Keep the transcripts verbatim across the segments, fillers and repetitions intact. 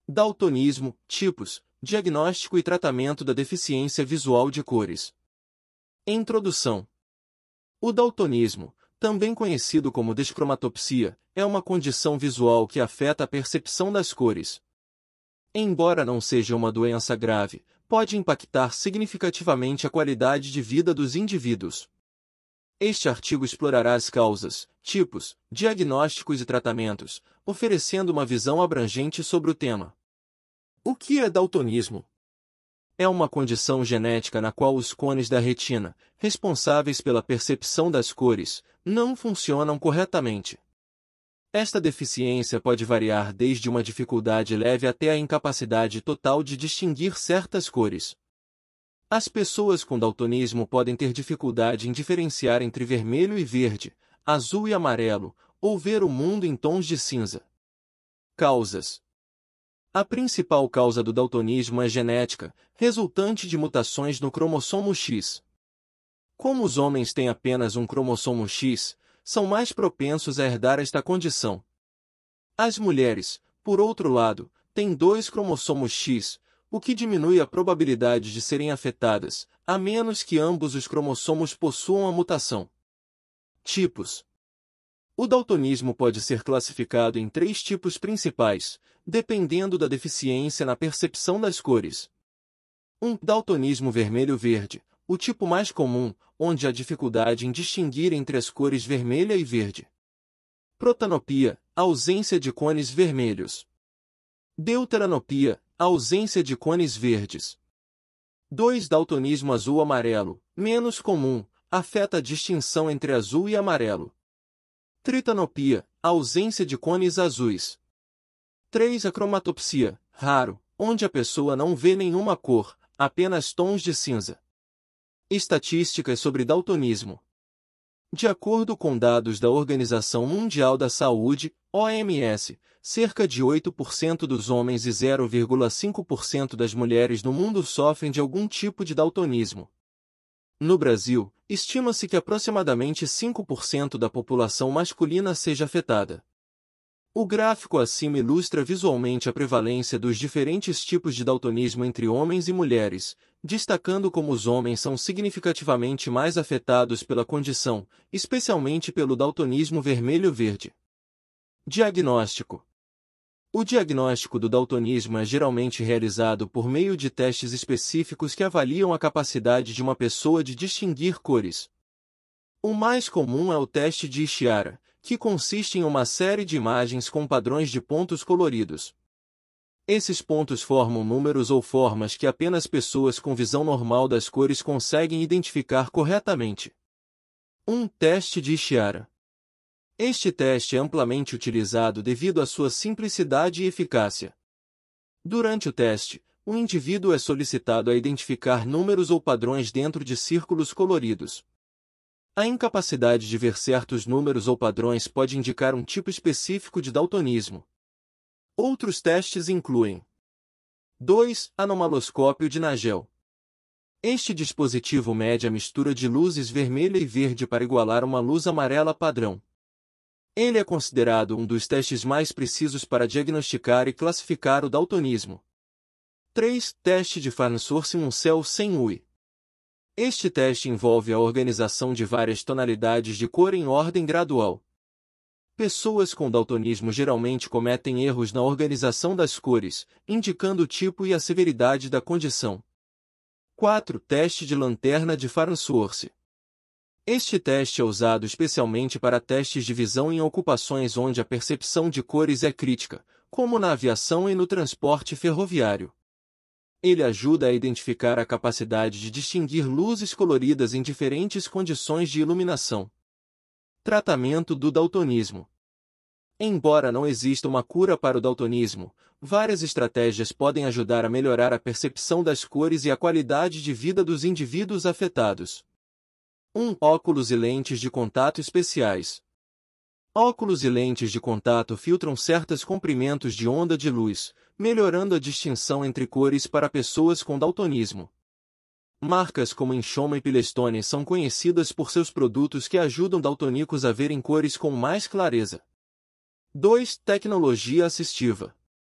Daltonismo, tipos, diagnóstico e tratamento da deficiência visual de cores. Introdução. O daltonismo, também conhecido como descromatopsia, é uma condição visual que afeta a percepção das cores. Embora não seja uma doença grave, pode impactar significativamente a qualidade de vida dos indivíduos. Este artigo explorará as causas, tipos, diagnósticos e tratamentos, oferecendo uma visão abrangente sobre o tema. O que é daltonismo? É uma condição genética na qual os cones da retina, responsáveis pela percepção das cores, não funcionam corretamente. Esta deficiência pode variar desde uma dificuldade leve até a incapacidade total de distinguir certas cores. As pessoas com daltonismo podem ter dificuldade em diferenciar entre vermelho e verde, azul e amarelo, ou ver o mundo em tons de cinza. Causas. A principal causa do daltonismo é genética, resultante de mutações no cromossomo X. Como os homens têm apenas um cromossomo X, são mais propensos a herdar esta condição. As mulheres, por outro lado, têm dois cromossomos X, o que diminui a probabilidade de serem afetadas, a menos que ambos os cromossomos possuam a mutação. Tipos. O daltonismo pode ser classificado em três tipos principais, dependendo da deficiência na percepção das cores. um Daltonismo vermelho-verde, o tipo mais comum, onde há dificuldade em distinguir entre as cores vermelha e verde. Protanopia, ausência de cones vermelhos. Deuteranopia, ausência de cones verdes. dois Daltonismo azul-amarelo, menos comum, afeta a distinção entre azul e amarelo. Tritanopia, ausência de cones azuis. três Acromatopsia, raro, onde a pessoa não vê nenhuma cor, apenas tons de cinza. Estatísticas sobre daltonismo. De acordo com dados da Organização Mundial da Saúde, O M S, cerca de oito por cento dos homens e zero vírgula cinco por cento das mulheres no mundo sofrem de algum tipo de daltonismo. No Brasil, estima-se que aproximadamente cinco por cento da população masculina seja afetada. O gráfico acima ilustra visualmente a prevalência dos diferentes tipos de daltonismo entre homens e mulheres, destacando como os homens são significativamente mais afetados pela condição, especialmente pelo daltonismo vermelho-verde. Diagnóstico. O diagnóstico do daltonismo é geralmente realizado por meio de testes específicos que avaliam a capacidade de uma pessoa de distinguir cores. O mais comum é o teste de Ishihara, que consiste em uma série de imagens com padrões de pontos coloridos. Esses pontos formam números ou formas que apenas pessoas com visão normal das cores conseguem identificar corretamente. um Teste de Ishihara. Este teste é amplamente utilizado devido à sua simplicidade e eficácia. Durante o teste, o indivíduo é solicitado a identificar números ou padrões dentro de círculos coloridos. A incapacidade de ver certos números ou padrões pode indicar um tipo específico de daltonismo. Outros testes incluem: dois Anomaloscópio de Nagel. Este dispositivo mede a mistura de luzes vermelha e verde para igualar uma luz amarela padrão. Ele é considerado um dos testes mais precisos para diagnosticar e classificar o daltonismo. três Teste de Farnsworth Munsell sem U I. Este teste envolve a organização de várias tonalidades de cor em ordem gradual. Pessoas com daltonismo geralmente cometem erros na organização das cores, indicando o tipo e a severidade da condição. quatro Teste de lanterna de Farnsworth. Este teste é usado especialmente para testes de visão em ocupações onde a percepção de cores é crítica, como na aviação e no transporte ferroviário. Ele ajuda a identificar a capacidade de distinguir luzes coloridas em diferentes condições de iluminação. Tratamento do daltonismo. Embora não exista uma cura para o daltonismo, várias estratégias podem ajudar a melhorar a percepção das cores e a qualidade de vida dos indivíduos afetados. um Óculos e lentes de contato especiais. Óculos e lentes de contato filtram certos comprimentos de onda de luz, melhorando a distinção entre cores para pessoas com daltonismo. Marcas como Enxoma e Pilestone são conhecidas por seus produtos que ajudam daltonicos a verem cores com mais clareza. dois Tecnologia assistiva.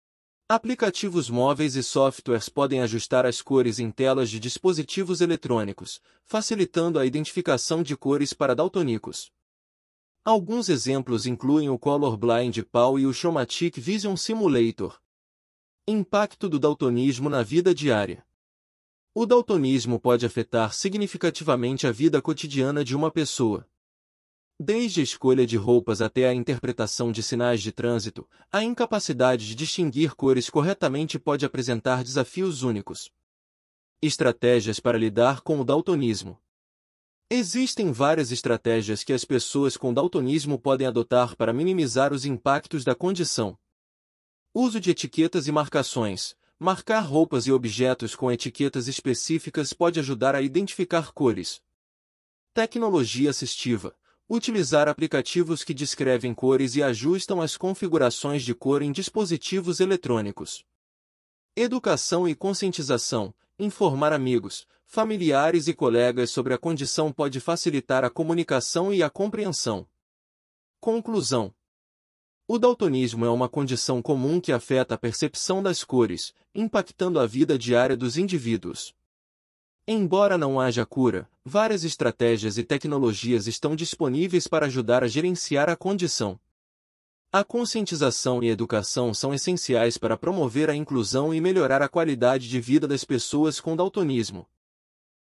Aplicativos móveis e softwares podem ajustar as cores em telas de dispositivos eletrônicos, facilitando a identificação de cores para daltônicos. Alguns exemplos incluem o Colorblind Pal e o Chromatic Vision Simulator. Impacto do daltonismo na vida diária. O daltonismo pode afetar significativamente a vida cotidiana de uma pessoa. Desde a escolha de roupas até a interpretação de sinais de trânsito, a incapacidade de distinguir cores corretamente pode apresentar desafios únicos. Estratégias para lidar com o daltonismo. Existem várias estratégias que as pessoas com daltonismo podem adotar para minimizar os impactos da condição. Uso de etiquetas e marcações. Marcar roupas e objetos com etiquetas específicas pode ajudar a identificar cores. Tecnologia assistiva. Utilizar aplicativos que descrevem cores e ajustam as configurações de cor em dispositivos eletrônicos. Educação e conscientização. Informar amigos, familiares e colegas sobre a condição pode facilitar a comunicação e a compreensão. Conclusão. O daltonismo é uma condição comum que afeta a percepção das cores, impactando a vida diária dos indivíduos. Embora não haja cura, várias estratégias e tecnologias estão disponíveis para ajudar a gerenciar a condição. A conscientização e educação são essenciais para promover a inclusão e melhorar a qualidade de vida das pessoas com daltonismo.